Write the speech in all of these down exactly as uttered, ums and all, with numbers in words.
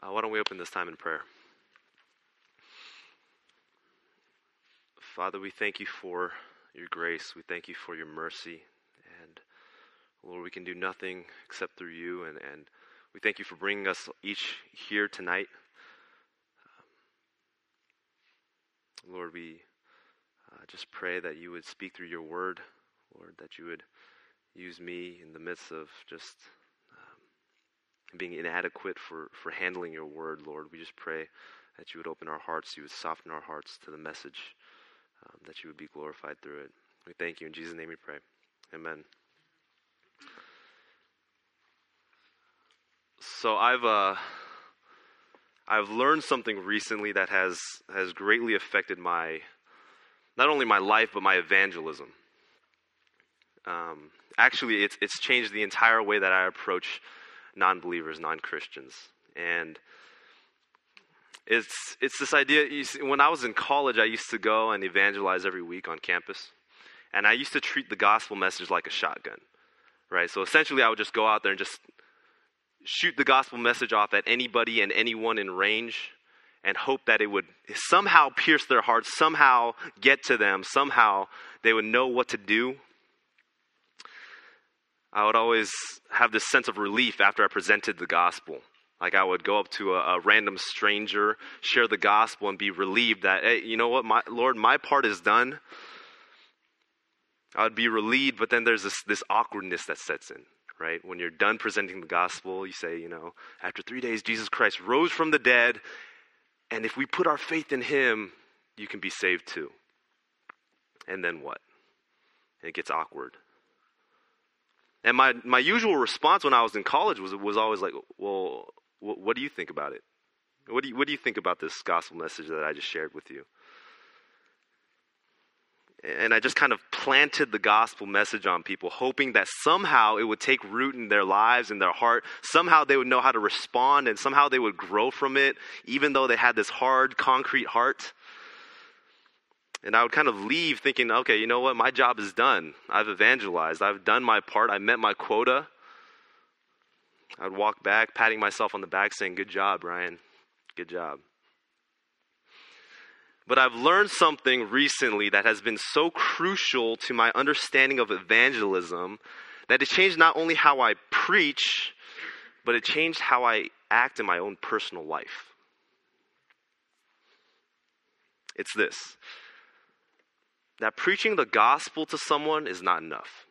Uh, why don't we open this time in prayer? Father, we thank you for your grace. We thank you for your mercy. And Lord, we can do nothing except through you. And, and we thank you for bringing us each here tonight. Um, Lord, we uh, just pray that you would speak through your word. Lord, that you would use me in the midst of just um, being inadequate for, for handling your word, Lord. We just pray that you would open our hearts, you would soften our hearts to the message, um, that you would be glorified through it. We thank you. In Jesus' name we pray. Amen. So I've uh, I've learned something recently that has has greatly affected my, not only my life, but my evangelism. Um, actually, it's it's changed the entire way that I approach non-believers, non-Christians. And it's it's this idea, you see, when I was in college, I used to go and evangelize every week on campus. And I used to treat the gospel message like a shotgun, right? So essentially, I would just go out there and just shoot the gospel message off at anybody and anyone in range and hope that it would somehow pierce their hearts, somehow get to them, somehow they would know what to do. I would always have this sense of relief after I presented the gospel. Like I would go up to a, a random stranger, share the gospel, and be relieved that, hey, you know what, my Lord, my part is done. I would be relieved, but then there's this, this awkwardness that sets in, right? When you're done presenting the gospel, you say, you know, after three days, Jesus Christ rose from the dead, and if we put our faith in him, you can be saved too. And then what? And it gets awkward. And my, my usual response when I was in college was was always like, well, wh- what do you think about it? What do you, what do you think about this gospel message that I just shared with you? And I just kind of planted the gospel message on people, hoping that somehow it would take root in their lives, in their heart. Somehow they would know how to respond, and somehow they would grow from it, even though they had this hard, concrete heart. And I would kind of leave thinking, okay, you know what? My job is done. I've evangelized. I've done my part. I met my quota. I'd walk back, patting myself on the back, saying, good job, Ryan. Good job. But I've learned something recently that has been so crucial to my understanding of evangelism that it changed not only how I preach, but it changed how I act in my own personal life. It's this. That preaching the gospel to someone is not enough.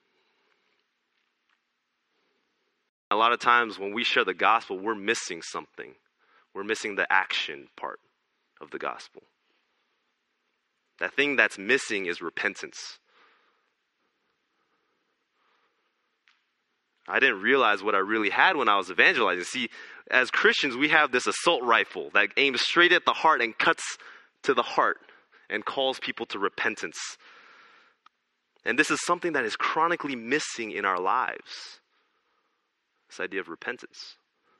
A lot of times when we share the gospel, we're missing something. We're missing the action part of the gospel. That thing that's missing is repentance. I didn't realize what I really had when I was evangelizing. See, as Christians, we have this assault rifle that aims straight at the heart and cuts to the heart and calls people to repentance. And this is something that is chronically missing in our lives. This idea of repentance.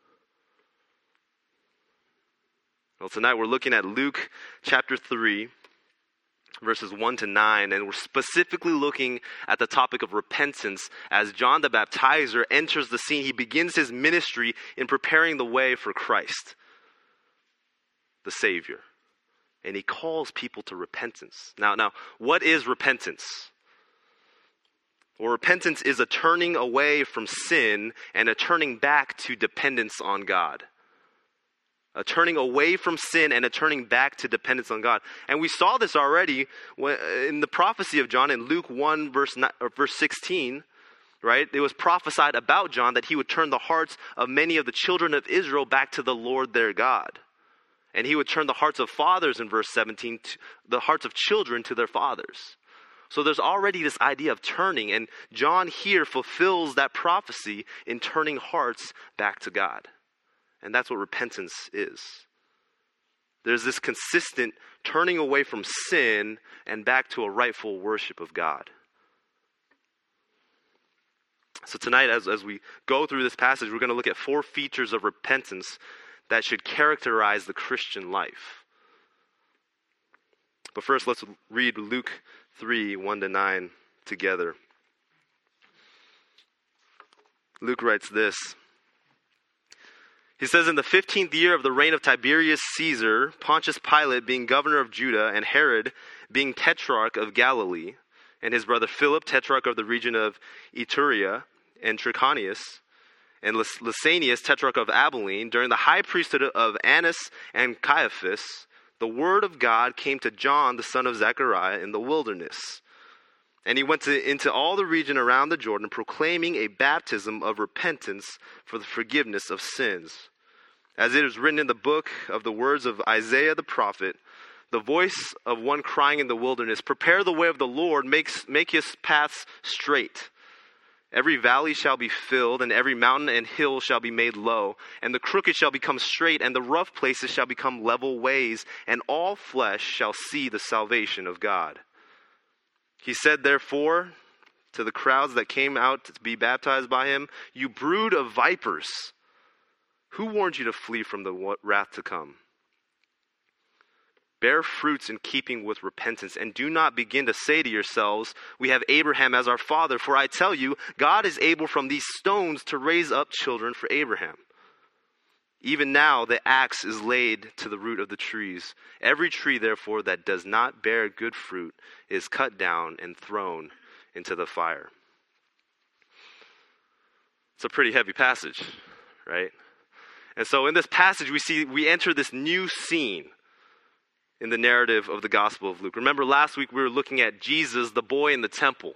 Well, tonight we're looking at Luke chapter three, verses one to nine, and we're specifically looking at the topic of repentance as John the Baptizer enters the scene. He begins his ministry in preparing the way for Christ, the Savior. And he calls people to repentance. Now, now, what is repentance? Well, repentance is a turning away from sin and a turning back to dependence on God. A turning away from sin and a turning back to dependence on God. And we saw this already in the prophecy of John in Luke one, verse sixteen, right? It was prophesied about John that he would turn the hearts of many of the children of Israel back to the Lord their God. And he would turn the hearts of fathers in verse seventeen, to the hearts of children to their fathers. So there's already this idea of turning, and John here fulfills that prophecy in turning hearts back to God. And that's what repentance is. There's this consistent turning away from sin and back to a rightful worship of God. So tonight, as, as we go through this passage, we're going to look at four features of repentance that should characterize the Christian life. But first, let's read Luke three, one to nine together. Luke writes this. He says, in the fifteenth year of the reign of Tiberius Caesar, Pontius Pilate being governor of Judah, and Herod being tetrarch of Galilee, and his brother Philip, tetrarch of the region of Iturea and Trachonius, and Lysanias, tetrarch of Abilene, during the high priesthood of Annas and Caiaphas, the word of God came to John, the son of Zechariah, in the wilderness. And he went to, into all the region around the Jordan, proclaiming a baptism of repentance for the forgiveness of sins. As it is written in the book of the words of Isaiah the prophet, the voice of one crying in the wilderness, prepare the way of the Lord, make, make his paths straight. Every valley shall be filled, and every mountain and hill shall be made low, and the crooked shall become straight, and the rough places shall become level ways, and all flesh shall see the salvation of God. He said, therefore, to the crowds that came out to be baptized by him, you brood of vipers, who warned you to flee from the wrath to come? Bear fruits in keeping with repentance, and do not begin to say to yourselves, we have Abraham as our father, for I tell you, God is able from these stones to raise up children for Abraham. Even now the axe is laid to the root of the trees. Every tree, therefore, that does not bear good fruit is cut down and thrown into the fire. It's a pretty heavy passage, right? And so in this passage, we see we enter this new scene in the narrative of the Gospel of Luke. Remember last week we were looking at Jesus, the boy in the temple.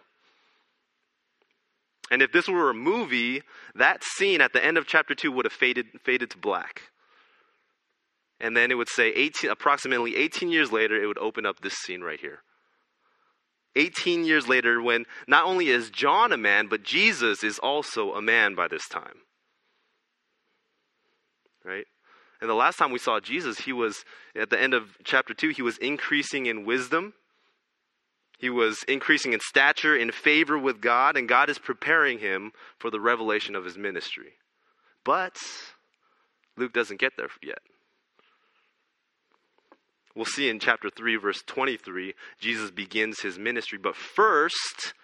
And if this were a movie, that scene at the end of chapter two would have faded faded to black. And then it would say eighteen, approximately eighteen years later, it would open up this scene right here. eighteen years later, when not only is John a man, but Jesus is also a man by this time. Right? And the last time we saw Jesus, he was, at the end of chapter two, he was increasing in wisdom. He was increasing in stature, in favor with God, and God is preparing him for the revelation of his ministry. But Luke doesn't get there yet. We'll see in chapter three, verse twenty-three, Jesus begins his ministry. But first,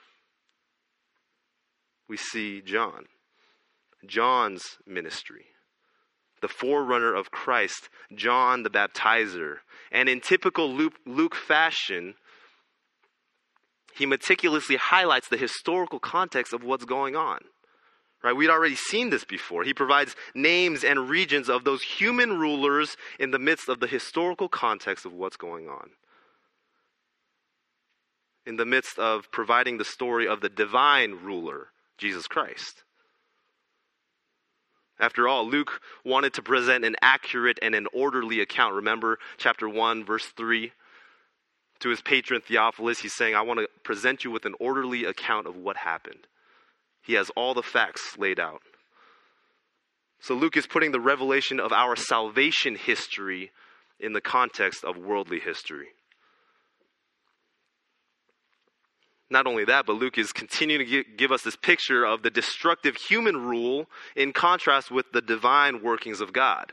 we see John. John's ministry. The forerunner of Christ, John the Baptizer. And in typical Luke, Luke fashion, he meticulously highlights the historical context of what's going on. Right? We'd already seen this before. He provides names and regions of those human rulers in the midst of the historical context of what's going on. In the midst of providing the story of the divine ruler, Jesus Christ. After all, Luke wanted to present an accurate and an orderly account. Remember chapter one, verse three? To his patron Theophilus, he's saying, I want to present you with an orderly account of what happened. He has all the facts laid out. So Luke is putting the revelation of our salvation history in the context of worldly history. Not only that, but Luke is continuing to give us this picture of the destructive human rule in contrast with the divine workings of God.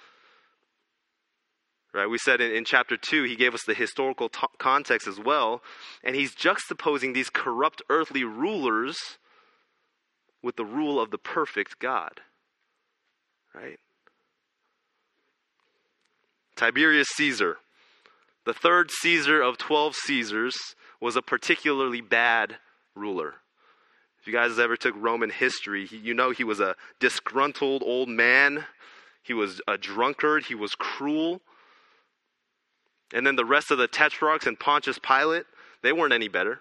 Right? We said in, in chapter two, he gave us the historical t- context as well, and he's juxtaposing these corrupt earthly rulers with the rule of the perfect God. Right? Tiberius Caesar, the third Caesar of twelve Caesars, was a particularly bad ruler. If you guys ever took Roman history, he, you know he was a disgruntled old man. He was a drunkard. He was cruel. And then the rest of the tetrarchs and Pontius Pilate, they weren't any better.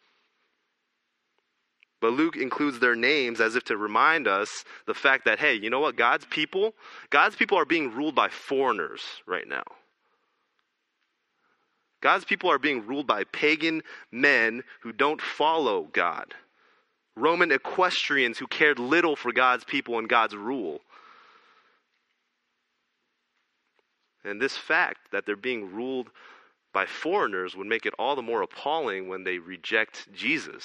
But Luke includes their names as if to remind us the fact that, hey, you know what? God's people, God's people are being ruled by foreigners right now. God's people are being ruled by pagan men who don't follow God. Roman equestrians who cared little for God's people and God's rule. And this fact that they're being ruled by foreigners would make it all the more appalling when they reject Jesus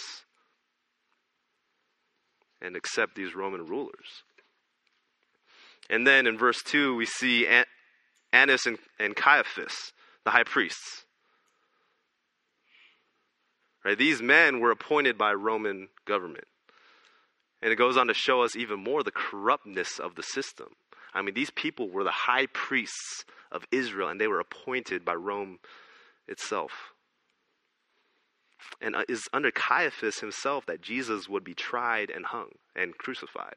and accept these Roman rulers. And then in verse two, we see Annas and, and Caiaphas, the high priests. Right? These men were appointed by Roman government. And it goes on to show us even more the corruptness of the system. I mean, these people were the high priests of Israel, and they were appointed by Rome itself. And it is under Caiaphas himself that Jesus would be tried and hung and crucified.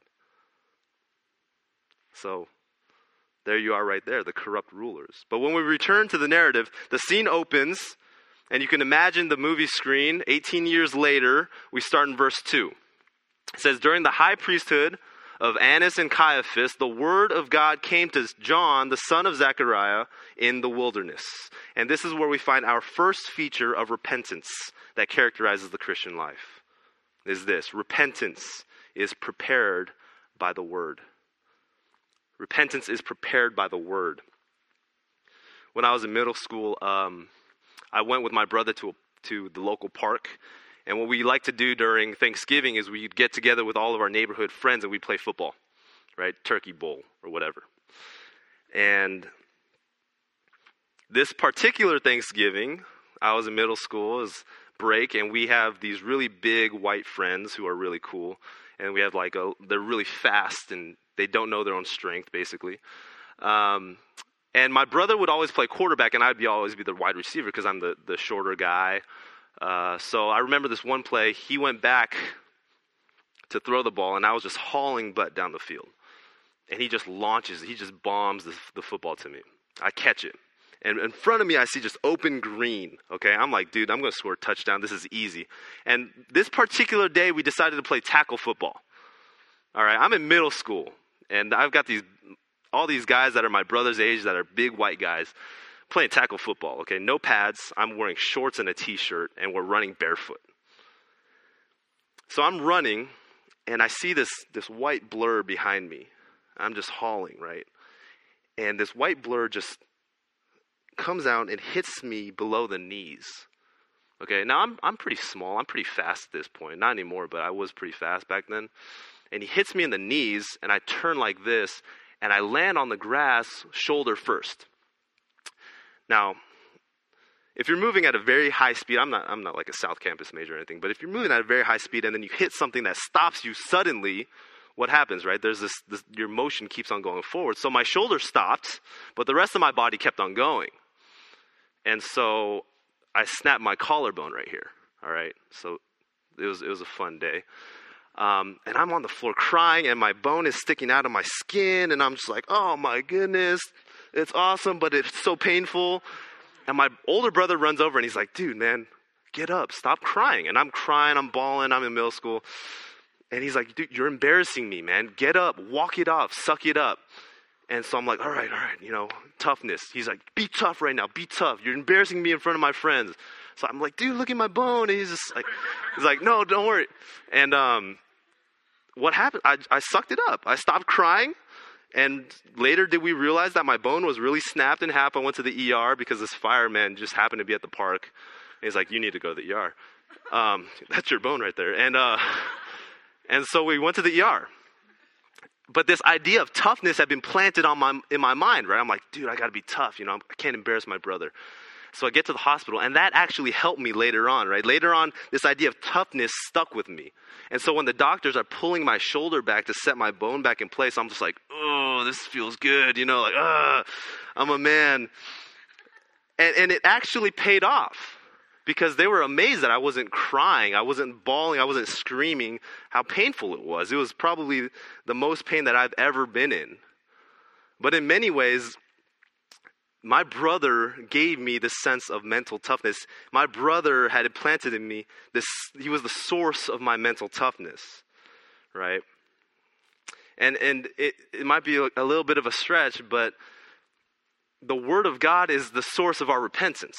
So there you are right there, the corrupt rulers. But when we return to the narrative, the scene opens, and you can imagine the movie screen. eighteen years later, we start in verse two. It says, during the high priesthood of Annas and Caiaphas, the word of God came to John, the son of Zechariah, in the wilderness. And this is where we find our first feature of repentance that characterizes the Christian life. Is this: repentance is prepared by the word. Repentance is prepared by the word. When I was in middle school, um, I went with my brother to to the local park. And what we like to do during Thanksgiving is we'd get together with all of our neighborhood friends and we'd play football, right? Turkey bowl or whatever. And this particular Thanksgiving, I was in middle school, it was break, and we have these really big white friends who are really cool. And we have like a, they're really fast and they don't know their own strength, basically. Um, and my brother would always play quarterback, and I'd be always be the wide receiver because I'm the, the shorter guy. Uh, so I remember this one play, he went back to throw the ball, and I was just hauling butt down the field. And he just launches, he just bombs the, the football to me. I catch it. And in front of me, I see just open green. Okay, I'm like, dude, I'm going to score a touchdown. This is easy. And this particular day, we decided to play tackle football. All right, I'm in middle school, and I've got these all these guys that are my brother's age that are big white guys playing tackle football. Okay, no pads. I'm wearing shorts and a t-shirt, and we're running barefoot. So I'm running, and I see this this white blur behind me. I'm just hauling, right? And this white blur just comes out and hits me below the knees. Okay, now I'm I'm pretty small. I'm pretty fast at this point. Not anymore, but I was pretty fast back then. And he hits me in the knees, and I turn like this, and I land on the grass shoulder first. Now, if you're moving at a very high speed, I'm not I'm not like a South Campus major or anything, but if you're moving at a very high speed and then you hit something that stops you suddenly, what happens, right? There's this, this your motion keeps on going forward. So my shoulder stopped, but the rest of my body kept on going. And so I snapped my collarbone right here. All right. So it was it was a fun day. Um, and I'm on the floor crying, and my bone is sticking out of my skin, and I'm just like, oh my goodness, it's awesome, but it's so painful. And my older brother runs over, and he's like, dude, man, get up, stop crying. And I'm crying, I'm bawling, I'm in middle school. And he's like, dude, you're embarrassing me, man. Get up, walk it off, suck it up. And so I'm like, all right, all right, you know, toughness. He's like, be tough right now, be tough. You're embarrassing me in front of my friends. So I'm like, dude, look at my bone. And he's just like, he's like, no, don't worry. And um, what happened? I, I sucked it up. I stopped crying. And later did we realize that my bone was really snapped in half. I went to the E R because this fireman just happened to be at the park. And he's like, you need to go to the E R. Um, that's your bone right there. And uh, and so we went to the E R. But this idea of toughness had been planted on my in my mind, right? I'm like, dude, I got to be tough. You know, I can't embarrass my brother. So I get to the hospital, and that actually helped me later on, right? Later on, this idea of toughness stuck with me. And so when the doctors are pulling my shoulder back to set my bone back in place, I'm just like, oh, this feels good. You know, like, ah, I'm a man. And, and it actually paid off because they were amazed that I wasn't crying. I wasn't bawling. I wasn't screaming how painful it was. It was probably the most pain that I've ever been in. But in many ways, my brother gave me this sense of mental toughness. My brother had implanted in me this, he was the source of my mental toughness, right? And and it, it might be a, a little bit of a stretch, but the Word of God is the source of our repentance,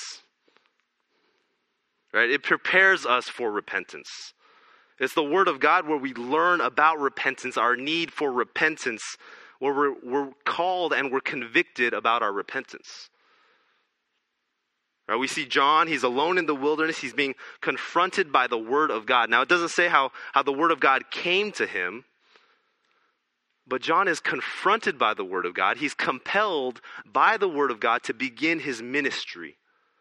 right? It prepares us for repentance. It's the Word of God where we learn about repentance, our need for repentance, where we're, we're called and we're convicted about our repentance. Right, we see John, he's alone in the wilderness. He's being confronted by the Word of God. Now, it doesn't say how, how the Word of God came to him, but John is confronted by the Word of God. He's compelled by the Word of God to begin his ministry.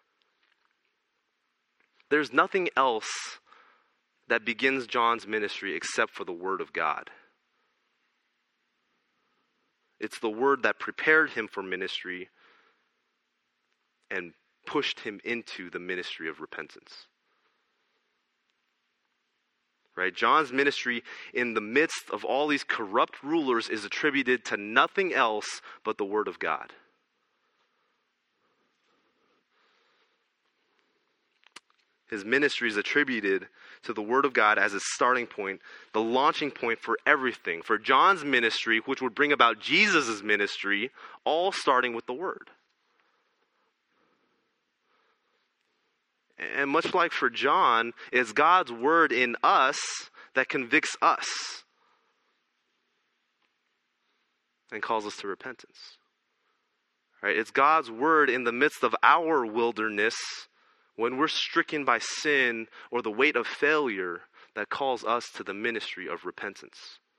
There's nothing else that begins John's ministry except for the Word of God. It's the word that prepared him for ministry and pushed him into the ministry of repentance. Right? John's ministry in the midst of all these corrupt rulers is attributed to nothing else but the word of God. His ministry is attributed to the word of God as its starting point, the launching point for everything. For John's ministry, which would bring about Jesus' ministry, all starting with the word. And much like for John, it's God's word in us that convicts us and calls us to repentance. Right? It's God's word in the midst of our wilderness, when we're stricken by sin or the weight of failure, that calls us to the ministry of repentance.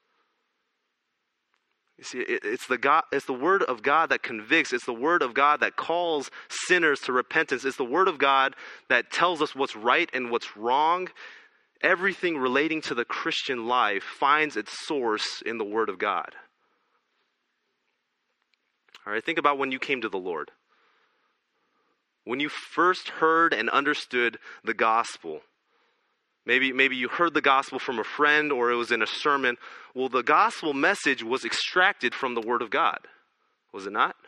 You see, it, it's the God, it's the word of God that convicts. It's the word of God that calls sinners to repentance. It's the word of God that tells us what's right and what's wrong. Everything relating to the Christian life finds its source in the word of God. All right, think about when you came to the Lord. When you first heard and understood the gospel. Maybe, maybe you heard the gospel from a friend or it was in a sermon. Well, the gospel message was extracted from the word of God. Was it not?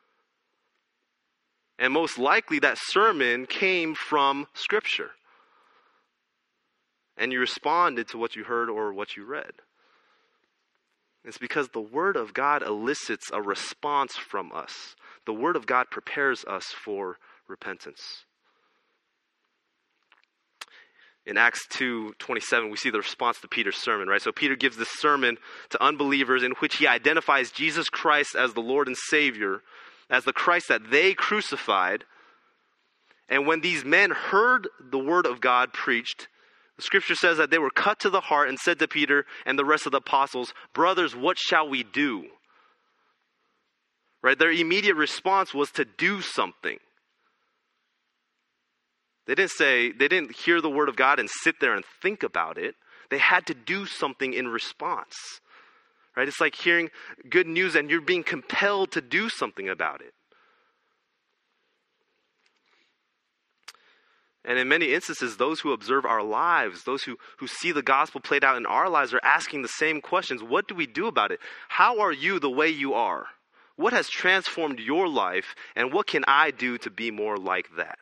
And most likely that sermon came from Scripture. And you responded to what you heard or what you read. It's because the word of God elicits a response from us. The word of God prepares us for repentance. In Acts two twenty-seven, we see the response to Peter's sermon, right? So Peter gives this sermon to unbelievers in which he identifies Jesus Christ as the Lord and Savior, as the Christ that they crucified. And when these men heard the word of God preached, the scripture says that they were cut to the heart and said to Peter and the rest of the apostles, "Brothers, what shall we do?" Right? Their immediate response was to do something. They didn't say, they didn't hear the word of God and sit there and think about it. They had to do something in response. Right? It's like hearing good news and you're being compelled to do something about it. And in many instances, those who observe our lives, those who, who see the gospel played out in our lives are asking the same questions. What do we do about it? How are you the way you are? What has transformed your life? And what can I do to be more like that?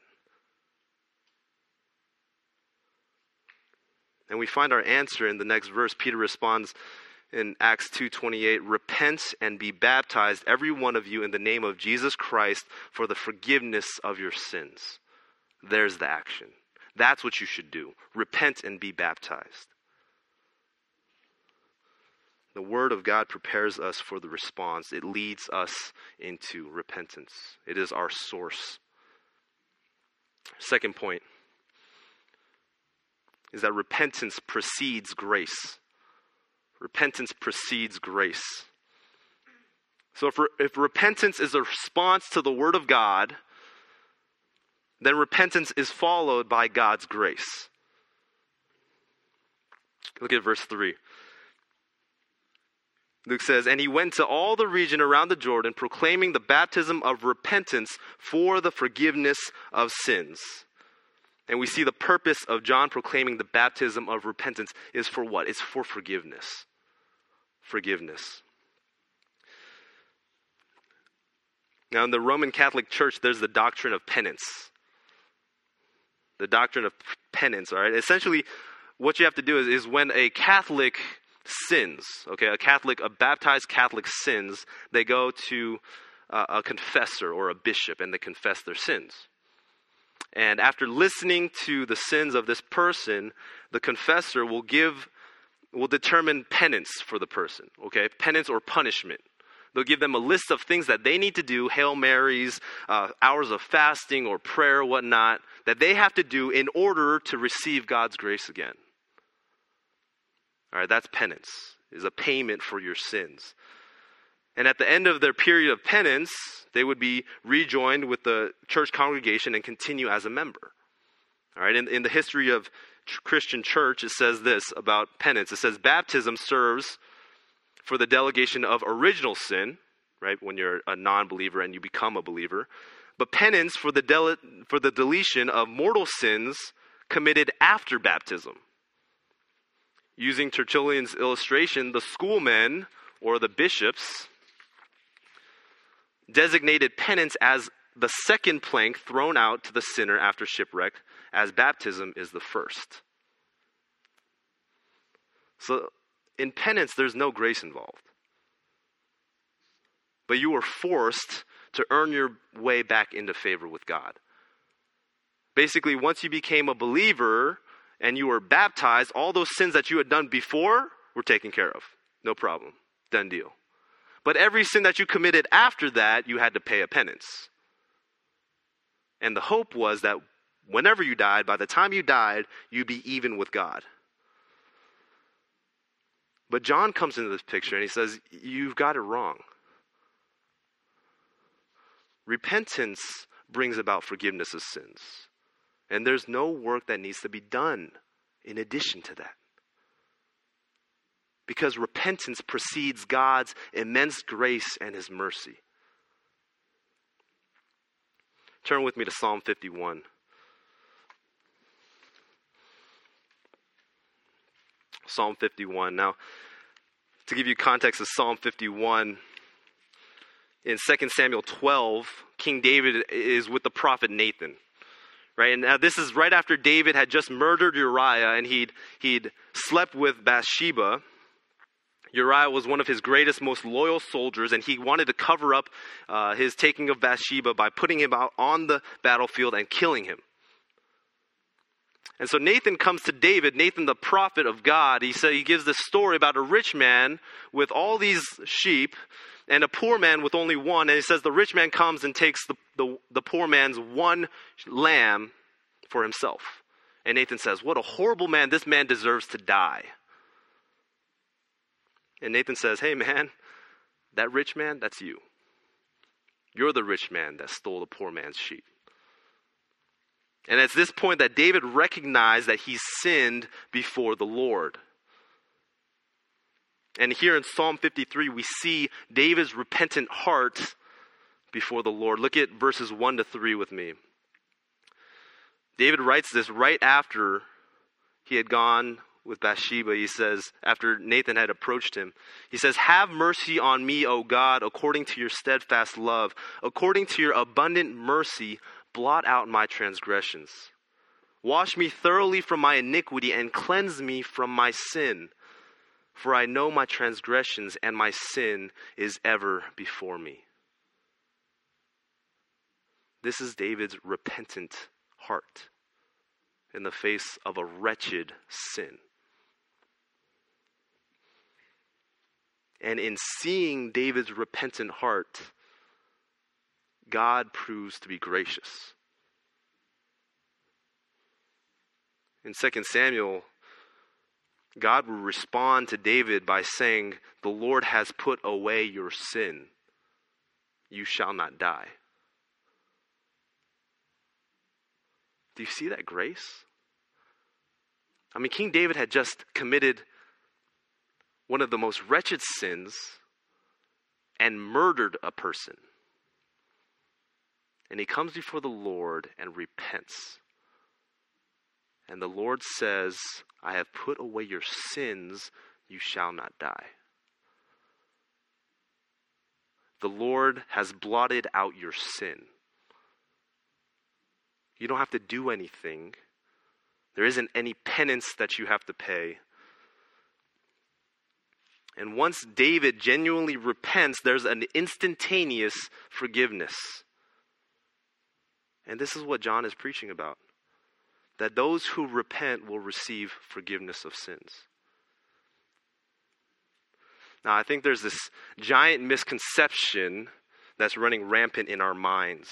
And we find our answer in the next verse. Peter responds in Acts two twenty-eight, "Repent and be baptized, every one of you, in the name of Jesus Christ for the forgiveness of your sins." There's the action. That's what you should do. Repent and be baptized. The word of God prepares us for the response. It leads us into repentance. It is our source. Second point is that repentance precedes grace. Repentance precedes grace. So if, re- if repentance is a response to the word of God, then repentance is followed by God's grace. Look at verse three. Luke says, "And he went to all the region around the Jordan, proclaiming the baptism of repentance for the forgiveness of sins." And we see the purpose of John proclaiming the baptism of repentance is for what? It's for forgiveness. Forgiveness. Now, in the Roman Catholic Church, there's the doctrine of penance. The doctrine of penance, all right? Essentially, what you have to do is, is when a Catholic sins, okay, a Catholic, a baptized Catholic sins, they go to uh, a confessor or a bishop and they confess their sins. And after listening to the sins of this person, the confessor will give, will determine penance for the person, okay? Penance or punishment. They'll give them a list of things that they need to do, Hail Marys, uh, hours of fasting or prayer, whatnot, that they have to do in order to receive God's grace again. All right, that's penance, is a payment for your sins. And at the end of their period of penance, they would be rejoined with the church congregation and continue as a member. All right, in, in the history of ch- Christian church, it says this about penance. It says, baptism serves for the delegation of original sin, right? When you're a non-believer and you become a believer. But penance for the del- for the deletion of mortal sins committed after baptism. Using Tertullian's illustration, the schoolmen or the bishops designated penance as the second plank thrown out to the sinner after shipwreck, as baptism is the first. So in penance, there's no grace involved. But you were forced to earn your way back into favor with God. Basically, once you became a believer and you were baptized, all those sins that you had done before were taken care of. No problem. Done deal. But every sin that you committed after that, you had to pay a penance. And the hope was that whenever you died, by the time you died, you'd be even with God. But John comes into this picture and he says, you've got it wrong. Repentance brings about forgiveness of sins. And there's no work that needs to be done in addition to that. Because repentance precedes God's immense grace and his mercy. Turn with me to Psalm fifty-one. Psalm fifty-one. Now, to give you context of Psalm fifty-one, in Second Samuel twelve, King David is with the prophet Nathan. Right? And now this is right after David had just murdered Uriah and he'd, he'd slept with Bathsheba. Uriah was one of his greatest, most loyal soldiers, and he wanted to cover up uh, his taking of Bathsheba by putting him out on the battlefield and killing him. And so Nathan comes to David, Nathan the prophet of God. He said he gives this story about a rich man with all these sheep and a poor man with only one. And he says the rich man comes and takes the, the, the poor man's one lamb for himself. And Nathan says, what a horrible man. This man deserves to die. And Nathan says, hey man, that rich man, that's you. You're the rich man that stole the poor man's sheep. And it's this point that David recognized that he sinned before the Lord. And here in Psalm fifty-three, we see David's repentant heart before the Lord. Look at verses one to three with me. David writes this right after he had gone with Bathsheba. He says, after Nathan had approached him, he says, have mercy on me, O God, according to your steadfast love. According to your abundant mercy, blot out my transgressions. Wash me thoroughly from my iniquity and cleanse me from my sin. For I know my transgressions and my sin is ever before me. This is David's repentant heart in the face of a wretched sin. And in seeing David's repentant heart, God proves to be gracious. In Second Samuel, God will respond to David by saying, the Lord has put away your sin. You shall not die. Do you see that grace? I mean, King David had just committed one of the most wretched sins and murdered a person. And he comes before the Lord and repents. And the Lord says, I have put away your sins, you shall not die. The Lord has blotted out your sin. You don't have to do anything. There isn't any penance that you have to pay. And once David genuinely repents, there's an instantaneous forgiveness. And this is what John is preaching about. That those who repent will receive forgiveness of sins. Now, I think there's this giant misconception that's running rampant in our minds.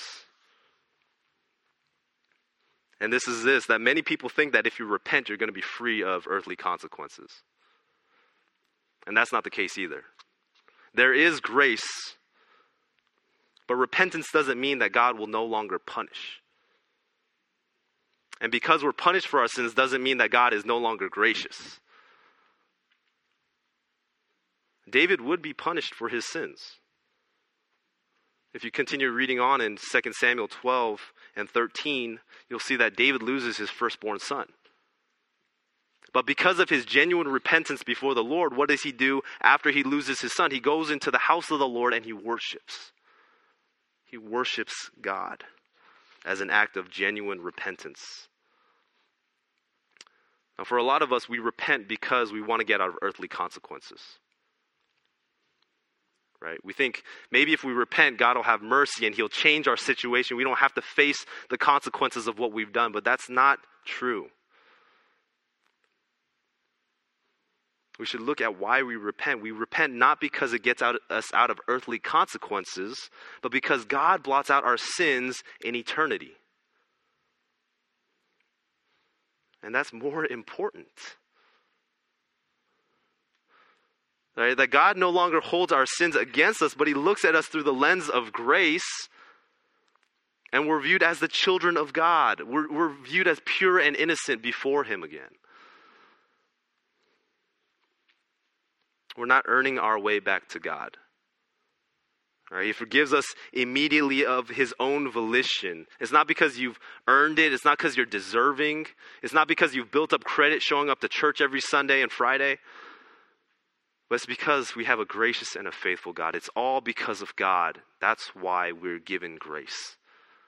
And this is this, that many people think that if you repent, you're going to be free of earthly consequences. And that's not the case either. There is grace, but repentance doesn't mean that God will no longer punish. And because we're punished for our sins doesn't mean that God is no longer gracious. David would be punished for his sins. If you continue reading on in Second Samuel twelve and thirteen, you'll see that David loses his firstborn son. But because of his genuine repentance before the Lord, what does he do after he loses his son? He goes into the house of the Lord and he worships. He worships God as an act of genuine repentance. Now, for a lot of us, we repent because we want to get out of earthly consequences. Right? We think maybe if we repent, God will have mercy and he'll change our situation. We don't have to face the consequences of what we've done, but that's not true. We should look at why we repent. We repent not because it gets out, us out of earthly consequences, but because God blots out our sins in eternity. And that's more important. Right? That God no longer holds our sins against us, but he looks at us through the lens of grace, and we're viewed as the children of God. We're, we're viewed as pure and innocent before him again. We're not earning our way back to God. All right? He forgives us immediately of his own volition. It's not because you've earned it. It's not because you're deserving. It's not because you've built up credit showing up to church every Sunday and Friday. But it's because we have a gracious and a faithful God. It's all because of God. That's why we're given grace.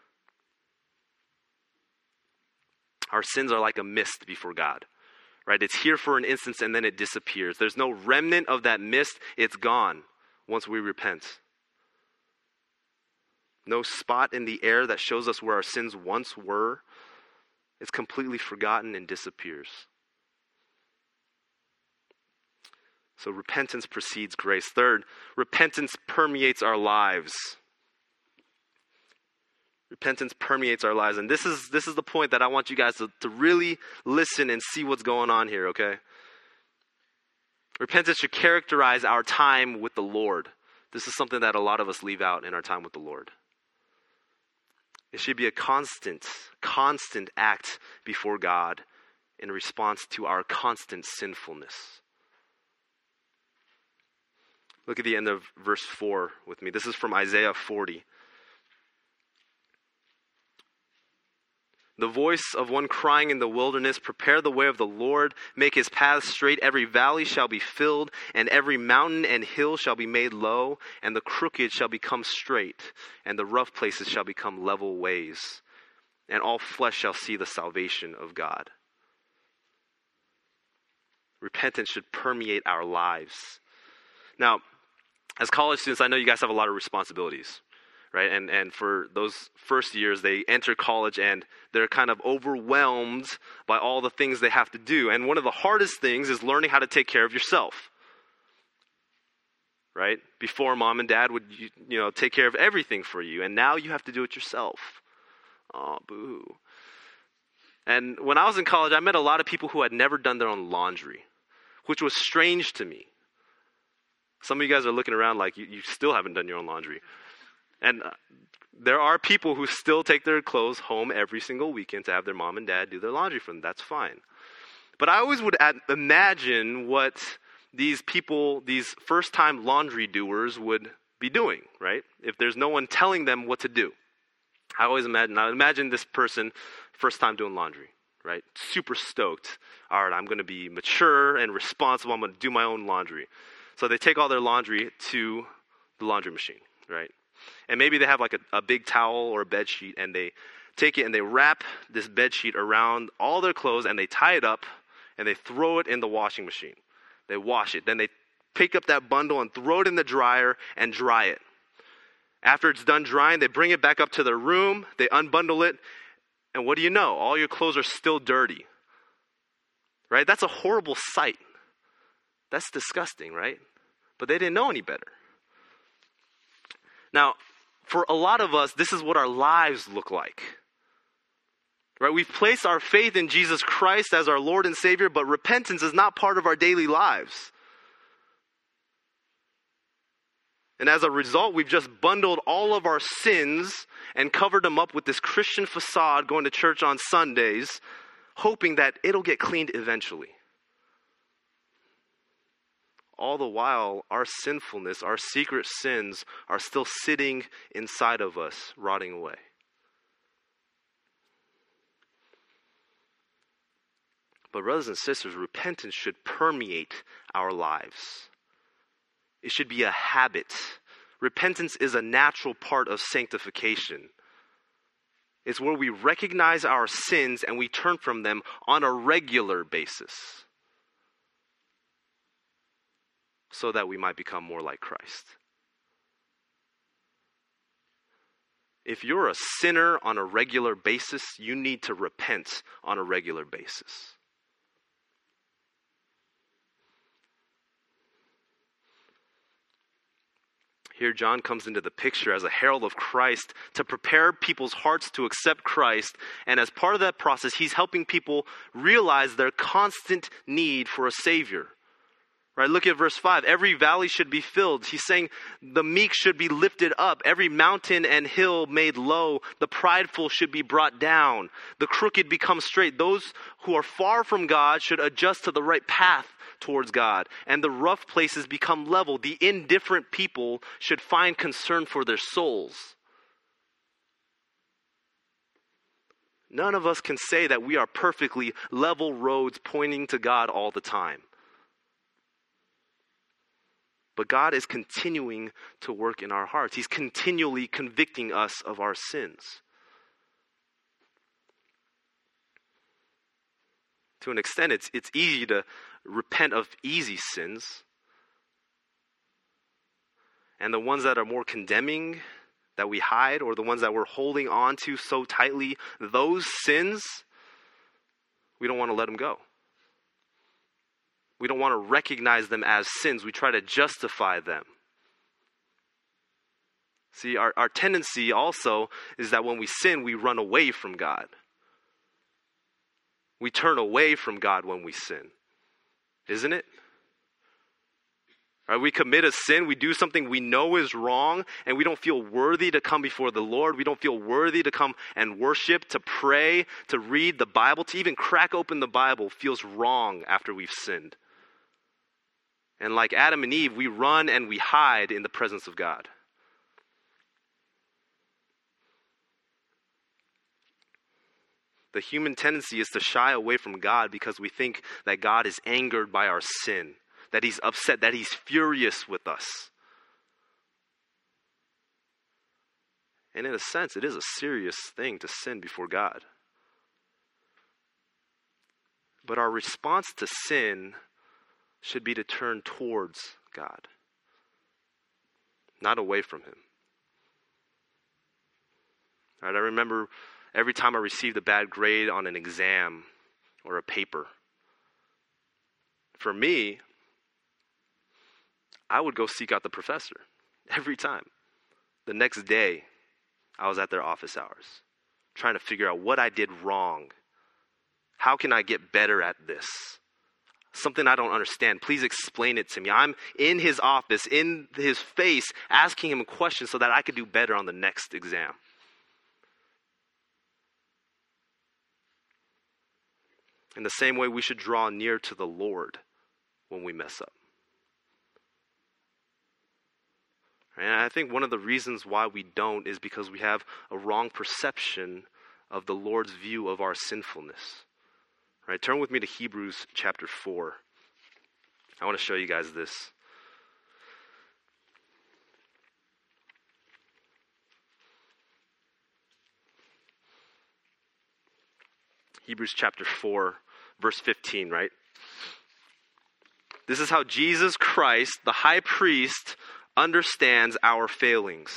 Our sins are like a mist before God. Right? It's here for an instant and then it disappears. There's no remnant of that mist. It's gone once we repent. No spot in the air that shows us where our sins once were. It's completely forgotten and disappears. So repentance precedes grace. Third, repentance permeates our lives. Repentance permeates our lives. And this is this is the point that I want you guys to, to really listen and see what's going on here, okay? Repentance should characterize our time with the Lord. This is something that a lot of us leave out in our time with the Lord. It should be a constant, constant act before God in response to our constant sinfulness. Look at the end of verse four with me. This is from Isaiah forty. The voice of one crying in the wilderness, prepare the way of the Lord, make his paths straight. Every valley shall be filled, and every mountain and hill shall be made low, and the crooked shall become straight, and the rough places shall become level ways, and all flesh shall see the salvation of God. Repentance should permeate our lives. Now, as college students, I know you guys have a lot of responsibilities. Right? And and for those first years, they enter college and they're kind of overwhelmed by all the things they have to do. And one of the hardest things is learning how to take care of yourself. Right? Before mom and dad would, you, you know, take care of everything for you. And now you have to do it yourself. Oh, boo. And when I was in college, I met a lot of people who had never done their own laundry, which was strange to me. Some of you guys are looking around like you, you still haven't done your own laundry. And uh, there are people who still take their clothes home every single weekend to have their mom and dad do their laundry for them. That's fine. But I always would ad- imagine what these people, these first-time laundry doers would be doing, right? If there's no one telling them what to do. I always imagine, I imagine this person, first time doing laundry, right? Super stoked. All right, I'm going to be mature and responsible. I'm going to do my own laundry. So they take all their laundry to the laundry machine, right? And maybe they have like a, a big towel or a bed sheet, and they take it and they wrap this bed sheet around all their clothes, and they tie it up and they throw it in the washing machine. They wash it. Then they pick up that bundle and throw it in the dryer and dry it. After it's done drying, they bring it back up to their room, they unbundle it, and what do you know? All your clothes are still dirty. Right? That's a horrible sight. That's disgusting, right? But they didn't know any better. Now, for a lot of us, this is what our lives look like. Right? We've placed our faith in Jesus Christ as our Lord and Savior, but repentance is not part of our daily lives. And as a result, we've just bundled all of our sins and covered them up with this Christian facade, going to church on Sundays, hoping that it'll get cleaned eventually. all the while, our sinfulness, our secret sins are still sitting inside of us, rotting away. But brothers and sisters, repentance should permeate our lives. It should be a habit. Repentance is a natural part of sanctification. It's where we recognize our sins and we turn from them on a regular basis so that we might become more like Christ. If you're a sinner on a regular basis, you need to repent on a regular basis. Here John comes into the picture as a herald of Christ to prepare people's hearts to accept Christ. And as part of that process, he's helping people realize their constant need for a Savior. Right? Look at verse five. Every valley should be filled. He's saying the meek should be lifted up. Every mountain and hill made low. The prideful should be brought down. The crooked become straight. Those who are far from God should adjust to the right path towards God. And the rough places become level. The indifferent people should find concern for their souls. None of us can say that we are perfectly level roads pointing to God all the time. But God is continuing to work in our hearts. He's continually convicting us of our sins. To an extent, it's, it's easy to repent of easy sins. And the ones that are more condemning, that we hide, or the ones that we're holding on to so tightly, those sins, we don't want to let them go. We don't want to recognize them as sins. We try to justify them. See, our, our tendency also is that when we sin, we run away from God. We turn away from God when we sin. Isn't it? Right, we commit a sin, we do something we know is wrong, and we don't feel worthy to come before the Lord. We don't feel worthy to come and worship, to pray, to read the Bible, to even crack open the Bible feels wrong after we've sinned. And like Adam and Eve, we run and we hide in the presence of God. The human tendency is to shy away from God because we think that God is angered by our sin, that he's upset, that he's furious with us. And in a sense, it is a serious thing to sin before God. But our response to sin should be to turn towards God, not away from him. All right, I remember every time I received a bad grade on an exam or a paper, for me, I would go seek out the professor every time. The next day, I was at their office hours, trying to figure out what I did wrong. How can I get better at this? Something I don't understand. Please explain it to me. I'm in his office, in his face, asking him questions so that I could do better on the next exam. In the same way, we should draw near to the Lord when we mess up. And I think one of the reasons why we don't is because we have a wrong perception of the Lord's view of our sinfulness. Right, turn with me to Hebrews chapter four. I want to show you guys this. Hebrews chapter four, verse fifteen, right? This is how Jesus Christ, the high priest, understands our failings.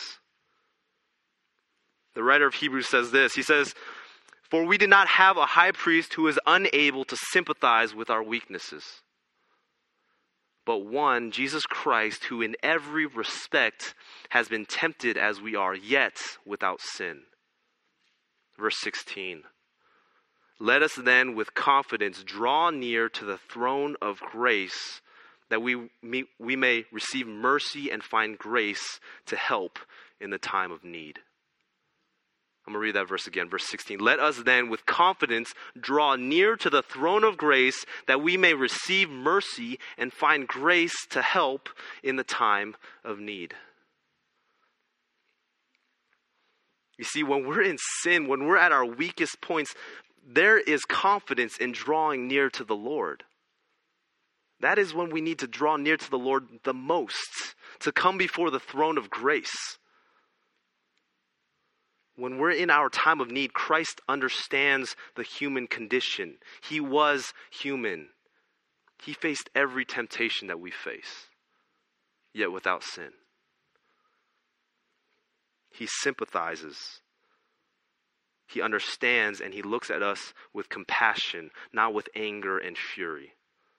The writer of Hebrews says this. He says, "For we did not have a high priest who is unable to sympathize with our weaknesses, but one, Jesus Christ, who in every respect has been tempted as we are, yet without sin." Verse sixteen. "Let us then with confidence draw near to the throne of grace, that we, we may receive mercy and find grace to help in the time of need." I'm I'm going to read that verse again, verse sixteen. Let us then with confidence draw near to the throne of grace that we may receive mercy and find grace to help in the time of need. You see, when we're in sin, when we're at our weakest points, there is confidence in drawing near to the Lord. That is when we need to draw near to the Lord the most, to come before the throne of grace. When we're in our time of need, Christ understands the human condition. He was human. He faced every temptation that we face, yet without sin. He sympathizes. He understands, and he looks at us with compassion, not with anger and fury.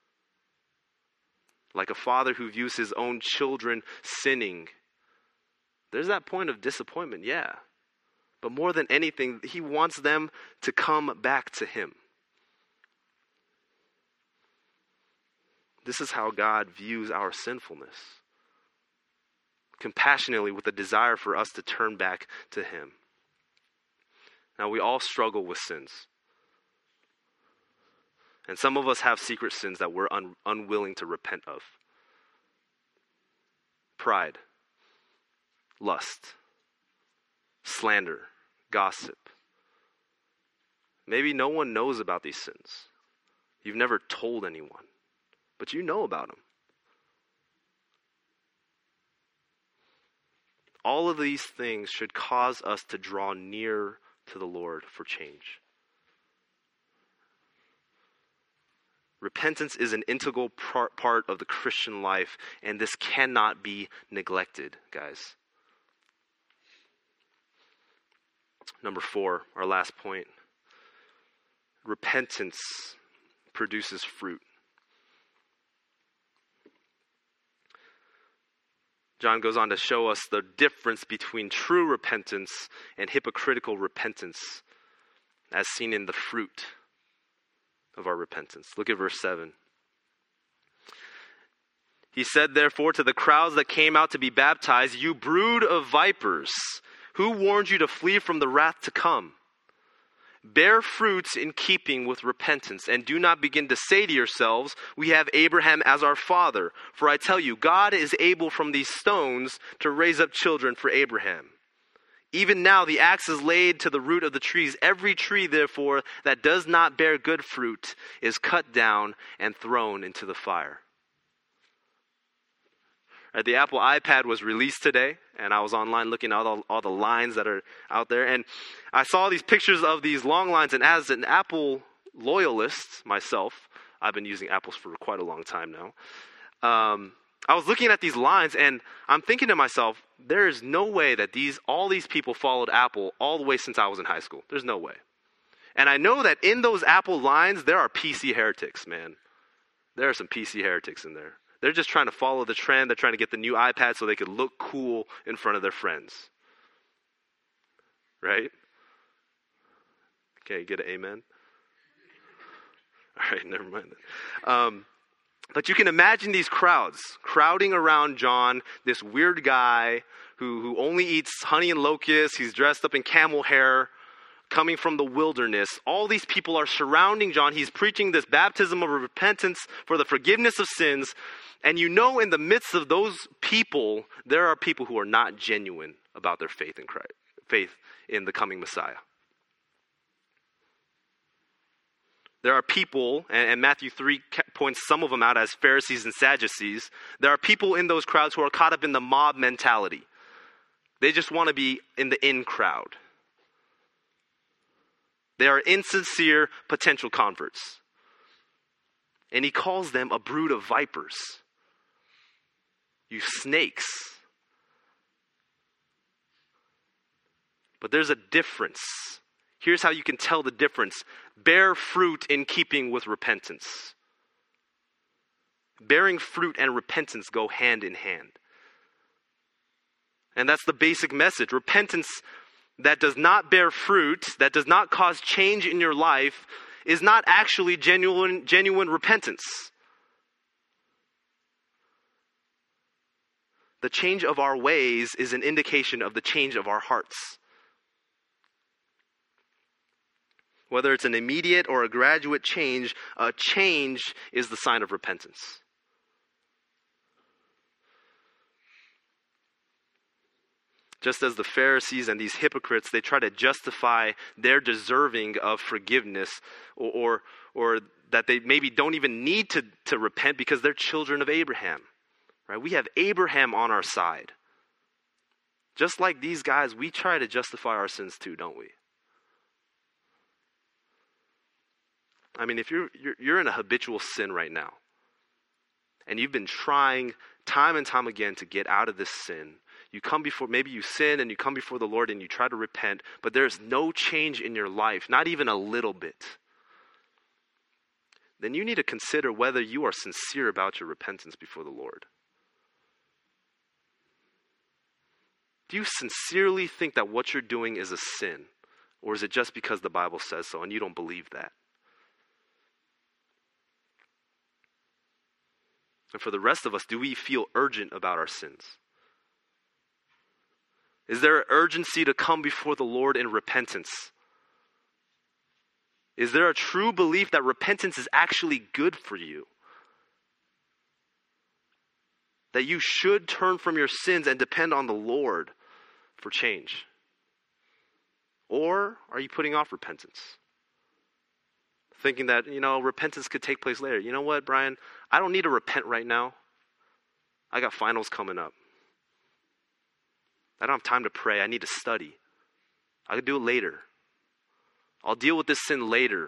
Like a father who views his own children sinning. There's that point of disappointment, yeah. But more than anything, he wants them to come back to him. This is how God views our sinfulness. Compassionately, with a desire for us to turn back to him. Now, we all struggle with sins. And some of us have secret sins that we're un- unwilling to repent of. Pride, lust, slander, gossip. Maybe no one knows about these sins. You've never told anyone, but you know about them. All of these things should cause us to draw near to the Lord for change. Repentance is an integral part of the Christian life, and this cannot be neglected, guys. Number four, our last point. Repentance produces fruit. John goes on to show us the difference between true repentance and hypocritical repentance, as seen in the fruit of our repentance. Look at verse seven. He said, therefore, to the crowds that came out to be baptized, you brood of vipers, who warned you to flee from the wrath to come? Bear fruits in keeping with repentance, and do not begin to say to yourselves, we have Abraham as our father. For I tell you, God is able from these stones to raise up children for Abraham. Even now the axe is laid to the root of the trees. Every tree, therefore, that does not bear good fruit is cut down and thrown into the fire. Right, the Apple iPad was released today, and I was online looking at all, all the lines that are out there, and I saw these pictures of these long lines, and as an Apple loyalist myself, I've been using Apples for quite a long time now, um, I was looking at these lines, and I'm thinking to myself, there is no way that these all these people followed Apple all the way since I was in high school. There's no way. And I know that in those Apple lines, there are P C heretics, man. There are some P C heretics in there. They're just trying to follow the trend. They're trying to get the new iPad so they could look cool in front of their friends. Right? Okay, get an amen? All right, never mind that. Um, but you can imagine these crowds crowding around John, this weird guy who, who only eats honey and locusts. He's dressed up in camel hair, coming from the wilderness. All these people are surrounding John. He's preaching this baptism of repentance for the forgiveness of sins. And you know, in the midst of those people, there are people who are not genuine about their faith in Christ, faith in the coming Messiah. There are people, and Matthew three points some of them out as Pharisees and Sadducees. There are people in those crowds who are caught up in the mob mentality. They just want to be in the in crowd. They are insincere potential converts. And he calls them a brood of vipers. You snakes. But there's a difference. Here's how you can tell the difference. Bear fruit in keeping with repentance. Bearing fruit and repentance go hand in hand. And that's the basic message. Repentance that does not bear fruit, that does not cause change in your life, is not actually genuine, genuine repentance. The change of our ways is an indication of the change of our hearts. Whether it's an immediate or a graduate change, a change is the sign of repentance. Just as the Pharisees and these hypocrites, they try to justify their deserving of forgiveness, or, or, or that they maybe don't even need to, to repent because they're children of Abraham. Right? We have Abraham on our side. Just like these guys, we try to justify our sins too, don't we? I mean, if you're, you're you're in a habitual sin right now, and you've been trying time and time again to get out of this sin, you come before, maybe you sin and you come before the Lord and you try to repent, but there's no change in your life, not even a little bit, then you need to consider whether you are sincere about your repentance before the Lord. Do you sincerely think that what you're doing is a sin? Or is it just because the Bible says so and you don't believe that? And for the rest of us, do we feel urgent about our sins? Is there an urgency to come before the Lord in repentance? Is there a true belief that repentance is actually good for you? That you should turn from your sins and depend on the Lord for change? Or are you putting off repentance? Thinking that, you know, repentance could take place later. You know what, Brian? I don't need to repent right now. I got finals coming up. I don't have time to pray. I need to study. I could do it later. I'll deal with this sin later.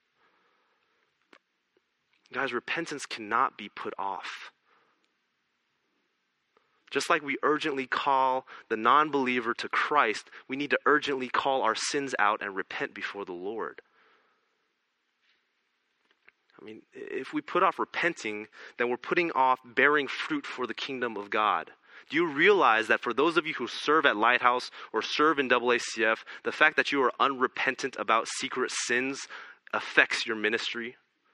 Guys, repentance cannot be put off. Just like we urgently call the non-believer to Christ, we need to urgently call our sins out and repent before the Lord. I mean, if we put off repenting, then we're putting off bearing fruit for the kingdom of God. Do you realize that for those of you who serve at Lighthouse or serve in A A C F, the fact that you are unrepentant about secret sins affects your ministry?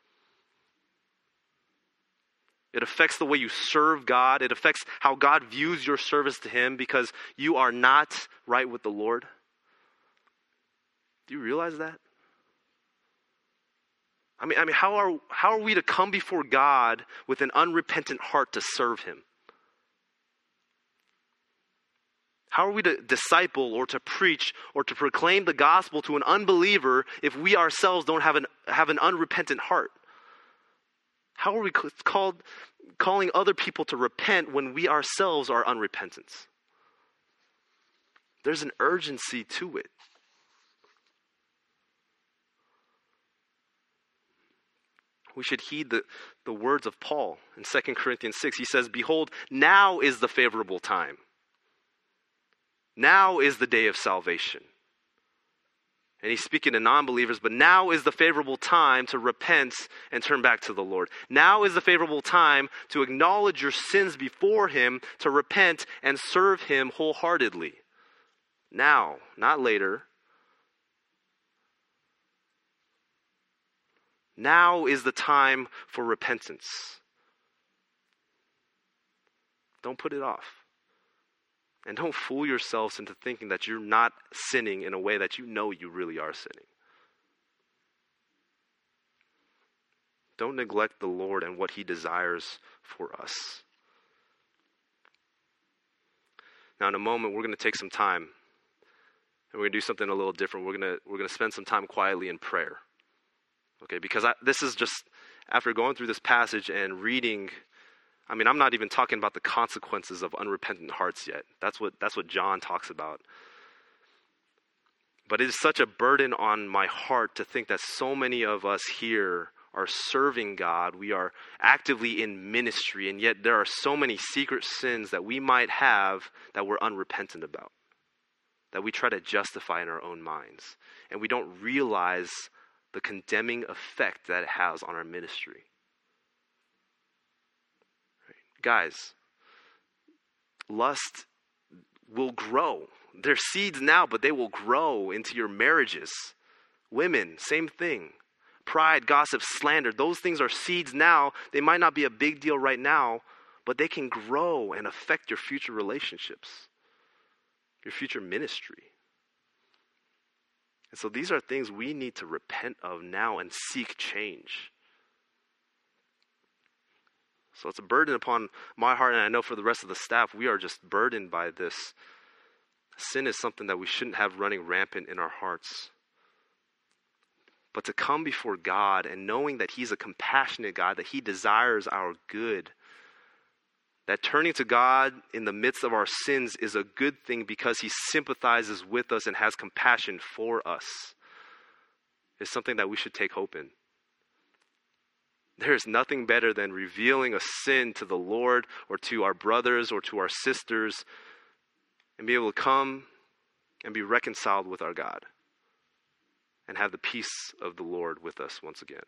It affects the way you serve God. It affects how God views your service to Him because you are not right with the Lord. Do you realize that? I mean, I mean, how are how are we to come before God with an unrepentant heart to serve Him? How are we to disciple or to preach or to proclaim the gospel to an unbeliever if we ourselves don't have an have an unrepentant heart? How are we called calling other people to repent when we ourselves are unrepentant? There's an urgency to it. We should heed the, the words of Paul in Second Corinthians six. He says, "Behold, now is the favorable time. Now is the day of salvation." And he's speaking to non-believers, but now is the favorable time to repent and turn back to the Lord. Now is the favorable time to acknowledge your sins before Him, to repent and serve Him wholeheartedly. Now, not later. Now is the time for repentance. Don't put it off. And don't fool yourselves into thinking that you're not sinning in a way that you know you really are sinning. Don't neglect the Lord and what He desires for us. Now, in a moment, we're going to take some time, and we're going to do something a little different. We're going to we're going to spend some time quietly in prayer. Okay, because I, this is just, after going through this passage and reading, I mean, I'm not even talking about the consequences of unrepentant hearts yet. That's what that's what John talks about. But it is such a burden on my heart to think that so many of us here are serving God. We are actively in ministry, and yet there are so many secret sins that we might have that we're unrepentant about, that we try to justify in our own minds. And we don't realize the condemning effect that it has on our ministry. Guys, lust will grow. They're seeds now, but they will grow into your marriages. Women, same thing. Pride, gossip, slander, those things are seeds now. They might not be a big deal right now, but they can grow and affect your future relationships, your future ministry. And so these are things we need to repent of now and seek change. So it's a burden upon my heart, and I know for the rest of the staff, we are just burdened by this. Sin is something that we shouldn't have running rampant in our hearts. But to come before God and knowing that He's a compassionate God, that He desires our good, that turning to God in the midst of our sins is a good thing because He sympathizes with us and has compassion for us, is something that we should take hope in. There is nothing better than revealing a sin to the Lord or to our brothers or to our sisters and be able to come and be reconciled with our God and have the peace of the Lord with us once again.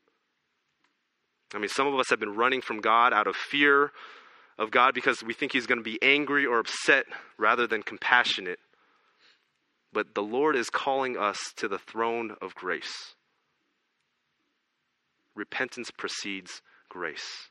I mean, some of us have been running from God out of fear of God because we think He's going to be angry or upset rather than compassionate. But the Lord is calling us to the throne of grace. Repentance precedes grace.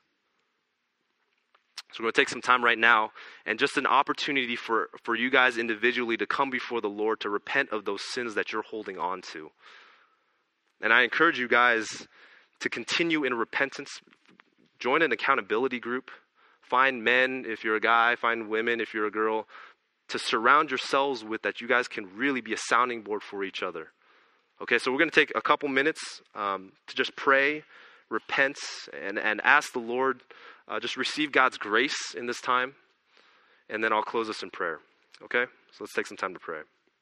So we're going to take some time right now and just an opportunity for, for you guys individually to come before the Lord to repent of those sins that you're holding on to. And I encourage you guys to continue in repentance. Join an accountability group. Find men if you're a guy, find women if you're a girl, to surround yourselves with that you guys can really be a sounding board for each other. Okay, so we're going to take a couple minutes um, to just pray, repent, and, and ask the Lord, uh, just receive God's grace in this time, and then I'll close us in prayer. Okay, so let's take some time to pray.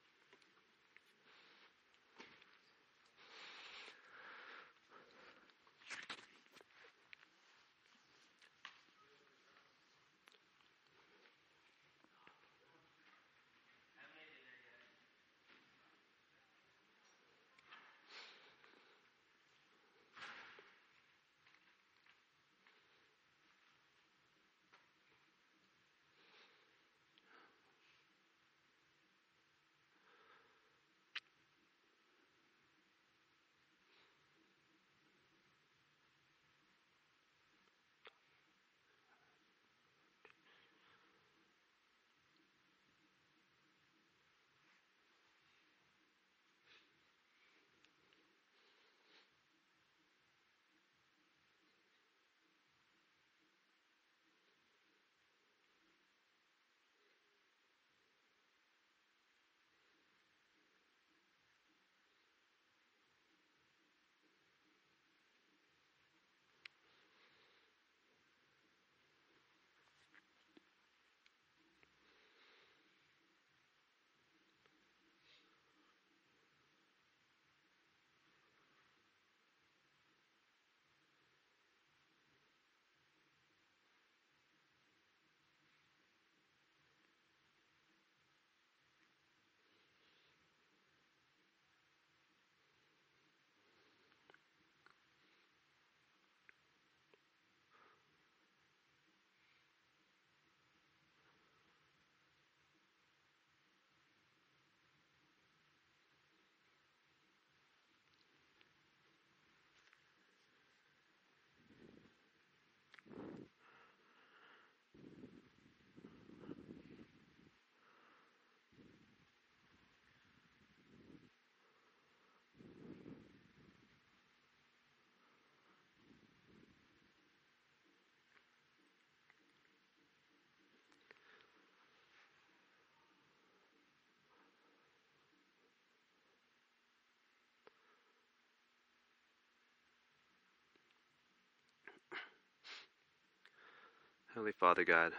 Heavenly Father God,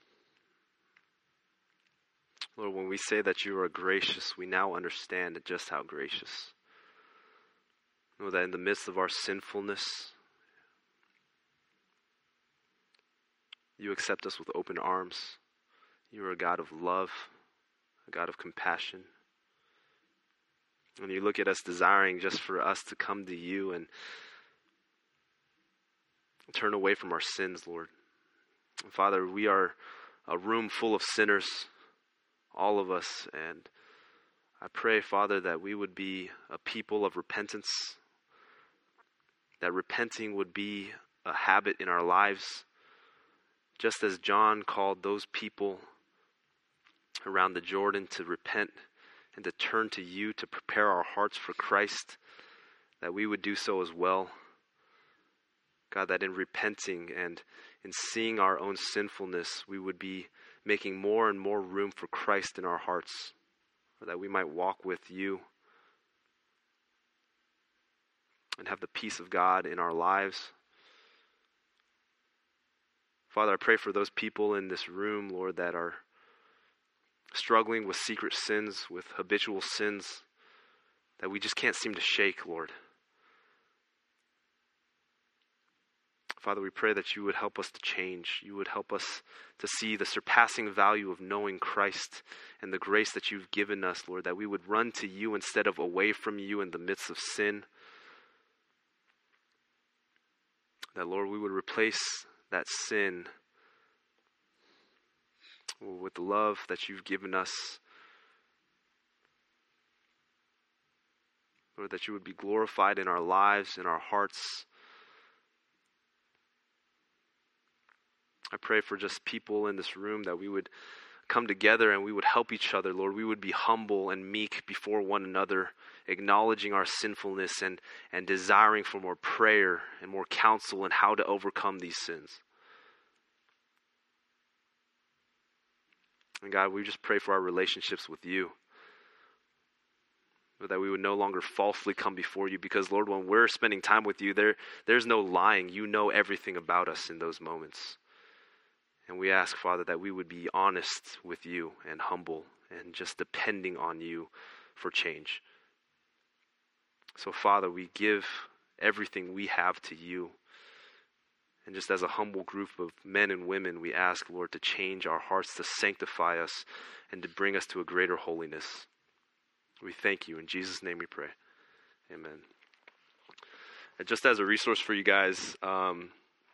Lord, when we say that you are gracious, we now understand just how gracious. Know that in the midst of our sinfulness, you accept us with open arms. You are a God of love, a God of compassion. And you look at us desiring just for us to come to you and turn away from our sins, Lord. Father, we are a room full of sinners, all of us, and I pray, Father, that we would be a people of repentance, that repenting would be a habit in our lives, just as John called those people around the Jordan to repent and to turn to you to prepare our hearts for Christ, that we would do so as well. God, that in repenting and in seeing our own sinfulness, we would be making more and more room for Christ in our hearts, that we might walk with you and have the peace of God in our lives. Father, I pray for those people in this room, Lord, that are struggling with secret sins, with habitual sins that we just can't seem to shake, Lord. Father, we pray that you would help us to change. You would help us to see the surpassing value of knowing Christ and the grace that you've given us, Lord, that we would run to you instead of away from you in the midst of sin. That, Lord, we would replace that sin with the love that you've given us. Lord, that you would be glorified in our lives, in our hearts. I pray for just people in this room that we would come together and we would help each other, Lord. We would be humble and meek before one another, acknowledging our sinfulness and, and desiring for more prayer and more counsel in how to overcome these sins. And God, we just pray for our relationships with you, that we would no longer falsely come before you, because, Lord, when we're spending time with you, there there's no lying. You know everything about us in those moments. And we ask, Father, that we would be honest with you and humble and just depending on you for change. So, Father, we give everything we have to you. And just as a humble group of men and women, we ask, Lord, to change our hearts, to sanctify us, and to bring us to a greater holiness. We thank you. In Jesus' name we pray. Amen. And just as a resource for you guys, um,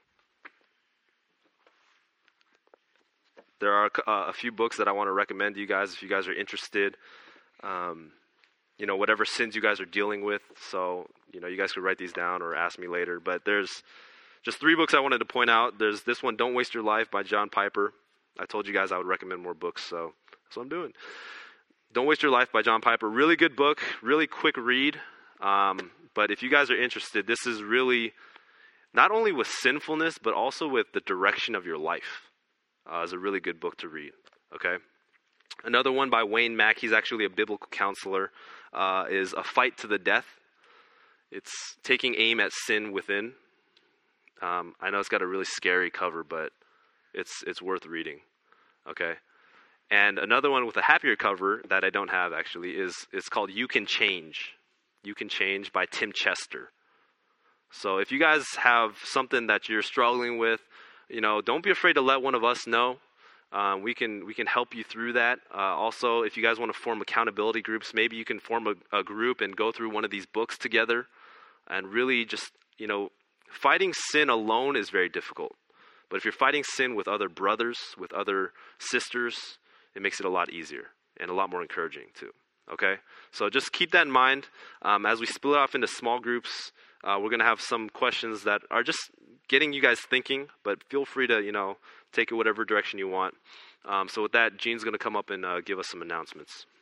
there are uh, a few books that I want to recommend to you guys if you guys are interested. Um, you know, whatever sins you guys are dealing with. So, you know, you guys could write these down or ask me later. But there's just three books I wanted to point out. There's this one, Don't Waste Your Life by John Piper. I told you guys I would recommend more books, so that's what I'm doing. Don't Waste Your Life by John Piper. Really good book, really quick read. Um, but if you guys are interested, this is really not only with sinfulness, but also with the direction of your life. Uh, is a really good book to read, okay? Another one by Wayne Mack, he's actually a biblical counselor, uh, is A Fight to the Death. It's taking aim at sin within. Um, I know it's got a really scary cover, but it's it's worth reading, okay? And another one with a happier cover that I don't have actually is it's called You Can Change. You Can Change by Tim Chester. So if you guys have something that you're struggling with, you know, don't be afraid to let one of us know. Um, we can we can help you through that. Uh, also, if you guys want to form accountability groups, maybe you can form a, a group and go through one of these books together. And really just, you know, fighting sin alone is very difficult. But if you're fighting sin with other brothers, with other sisters, it makes it a lot easier and a lot more encouraging too. Okay? So just keep that in mind. Um, as we split off into small groups, uh, we're going to have some questions that are just getting you guys thinking, but feel free to, you know, take it whatever direction you want. Um, so with that, Gene's going to come up and uh, give us some announcements.